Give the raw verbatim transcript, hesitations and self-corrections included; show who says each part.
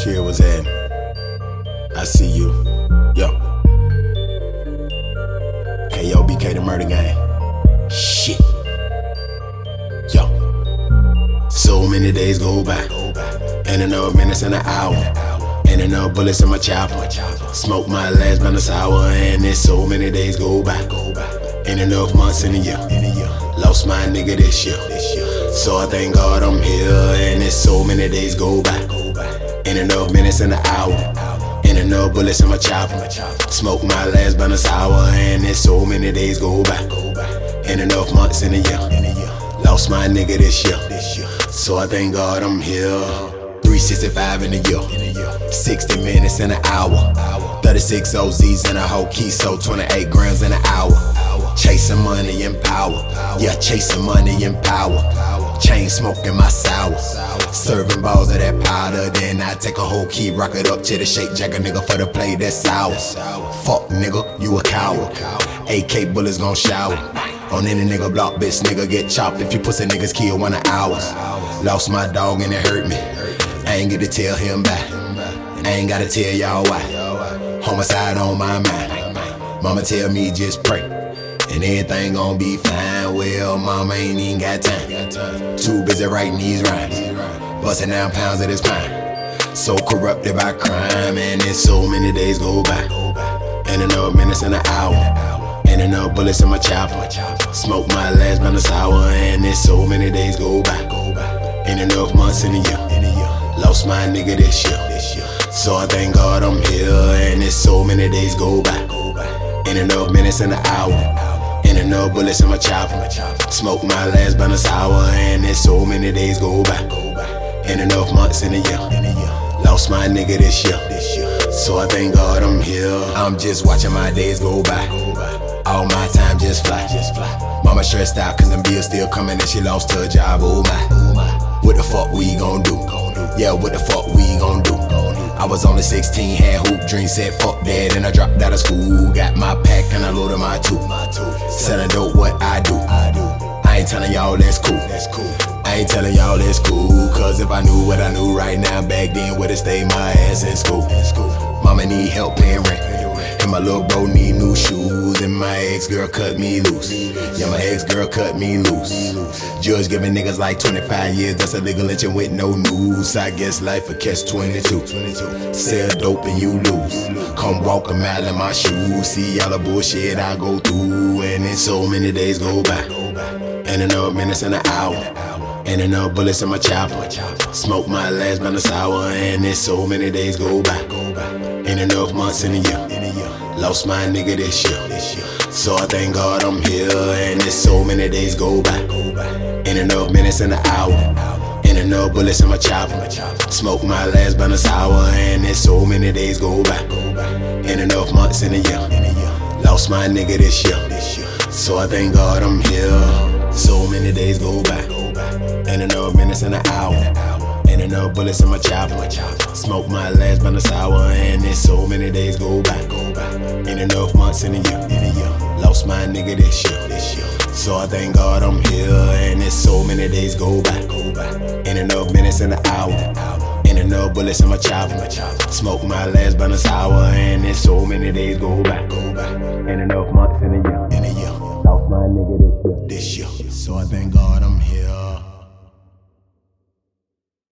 Speaker 1: Kid was at. I see you. Yo. K O B K the murder gang. Shit. Yo. So many days go by. Ain't enough minutes in an hour. Ain't enough bullets in my chopper. Smoke my last blunt of sour. And there's so many days go by. Ain't enough months in a year. Lost my nigga this year. So I thank God I'm here. And there's so many days go by. Ain't enough minutes in an hour. Ain't enough bullets in my chopper. Smoke my last blunt of sour. And there's so many days go by. Ain't enough months in a year. Lost my nigga this year. So I thank God I'm here. three sixty-five in a year. sixty minutes in an hour. thirty-six O Z's in a whole key, so twenty-eight grams in an hour. Chasing money and power. Yeah, chasing money and power. Chain smoking my sour. Serving balls of that powder. Then I take a whole key, rock it up to the shake, jack a nigga for the play that's sour. Fuck nigga, you a coward. A K bullets gon' shower. On any nigga block, bitch nigga get chopped. If you pussy niggas kill one of ours. Lost my dog and it hurt me. I ain't get to tell him bye. I ain't gotta tell y'all why. Homicide on my mind. Mama tell me just pray, and everything gon' be fine. Well, mama ain't even got time. Too busy writing these rhymes. Busting down pounds of this pine. So corrupted by crime, and there's so many days go by. Ain't enough minutes in an hour. Ain't enough bullets in my chopper. Smoke my last blunt of sour, and there's so many days go by. Ain't enough months in a year. Lost my nigga this year. So I thank God I'm here. And there's so many days go by. Ain't enough minutes in an hour. Ain't enough bullets in my chopper. Smoke my last blunt of sour. And there's so many days go by. Ain't enough months in a year. Lost my nigga this year. So I thank God I'm here. I'm just watching my days go by. All my time just fly. Mama stressed out cause them bills still coming and she lost her job, oh my. What the fuck we gon' do? Yeah, what the fuck we gon' do? I was only sixteen, had hoop dreams, said fuck that, and I dropped out of school. Got my pack and I loaded my tooth. Selling dope, what I do. I ain't telling y'all that's cool. I ain't telling y'all that's cool. Cause if I knew what I knew right now, back then would've stayed my ass in school. Mama need help paying rent, and my little bro need new shoes, and my ex-girl cut me loose. Yeah, my ex-girl cut me loose. Judge giving niggas like twenty-five years, that's illegal lynching with no news. I guess life a catch twenty-two. Sell dope and you lose. Come walk a mile in my shoes. See all the bullshit I go through, and then so many days go by. Ain't enough minutes in an hour. Ain't enough bullets in my chopper. Smoke my last blunt of sour, and then so many days go by. Ain't enough months in a year. Lost my nigga this year. So I thank God I'm here. And there's so many days go by. Ain't enough minutes in an hour. Ain't enough bullets in my chopper. Smoke my last blunt of sour. And there's so many days go by. Ain't enough months in a year. Lost my nigga this year. So I thank God I'm here. So many days go by. Ain't enough minutes in an hour. Ain't enough bullets in my chopper. Smoke my last blunt of sour. And there's so many days go by. Ain't enough months in a year. Lost my nigga this year. So I thank God I'm here. And there's so many days go by. Ain't enough minutes in an hour. Ain't enough bullets in my chopper. Smoke my last blunt of sour. And there's so many days go by. Ain't enough months in a year. Lost my nigga this year. This year. So I thank God.